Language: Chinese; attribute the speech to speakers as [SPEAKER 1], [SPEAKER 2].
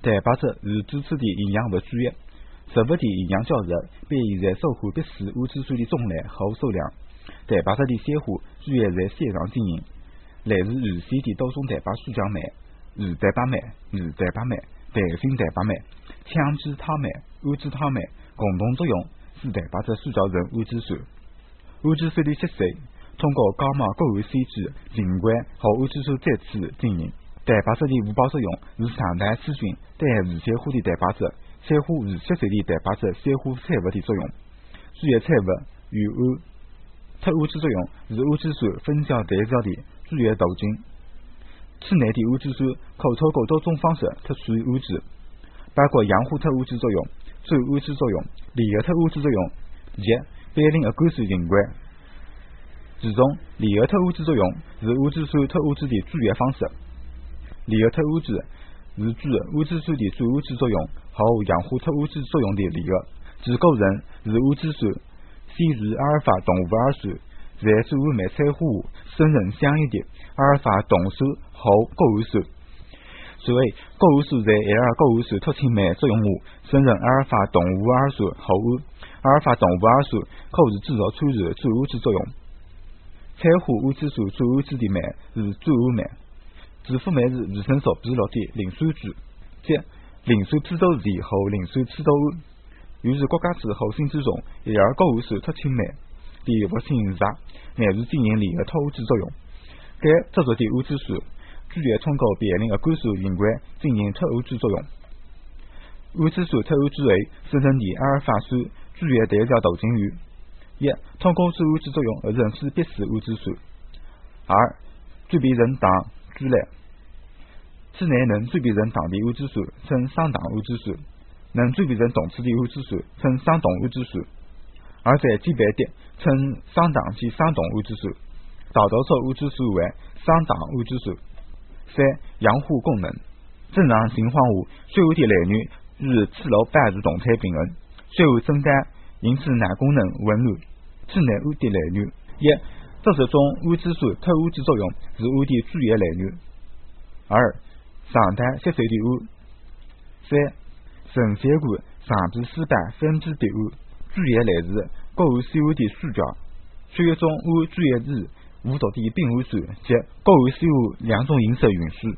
[SPEAKER 1] 蛋白质是主次的营养物主要，食物的营养价值比现在收获必需氨基酸的种类和数量。蛋白质的显化主要在线上进行，来自鱼线的多种蛋白素浆酶、鱼蛋白酶、鱼蛋白酶、弹性蛋白酶、羟基肽酶、氨基肽酶共同作用，使蛋白质塑造成氨基酸。氨基酸的吸收通过伽马谷氨酸酯、氰胺和氨基酸再次进行。蛋白质的互补作用是常态细菌对无纤化的蛋白质产化无吸收的蛋白质纤化产物的作用。主要产物与氨特氨基作用是氨基酸分解代谢的主要途径。体内的氨基酸可透过多种方式脱水氨基，包括氧化特氨基作用、转氨基作用、离合特氨基作用及贝林氨酸氰胺。其中，离合特氨基作用是氨基酸脱氨基的主要方式。离合特氨基是指氨基酸的转氨基作用和氧化特氨基作用的离合，其构成是氨基酸、烯酯阿尔法动物二酸在转氨酶产化后生成相应的阿尔法动酸和谷氨酸。所谓谷氨酸在 L 谷氨酸脱氢酶作用下生成阿尔法动物二酸后氨，阿尔法动物二酸可是制造产生转氨基作用。产化氨基酸转氨基的酶是转氨酶。致富酶是维生素 B6 的磷酸酯，即磷酸呋唑酯和磷酸呋唑胺，又是国家之后性之中L 谷氨酸脱氢酶的活性实乃是进行离合脱氨基作用。该制作的氨基酸主要通过别磷氨酸氰胺进行脱氨基作用。氨基酸脱氨基后生成的阿尔法酸主要代谢途径有：一、通过转氨基作用而认识必需氨基酸；二、转变成糖聚类。体内能转变成糖的氨基酸称双糖氨基酸，能转变成动次的氨基酸称双动氨基酸，而在间别的称双糖及双动氨基酸。大多数氨基酸为双糖氨基酸。三、氧化功能。正常情况下，水合的内容与次氯半自动态平衡，水合增加，因此钠功能紊乱。体内氨的来源：一、这种氨基酸脱氨基作用是氨的主要来源；二、常态吸收的氨；三、肾血管上皮丝带分泌的氨，主要来自谷氨酰胺的输酵。血液中氨主要是无毒的丙氨酸及谷氨酰胺两种形式元素。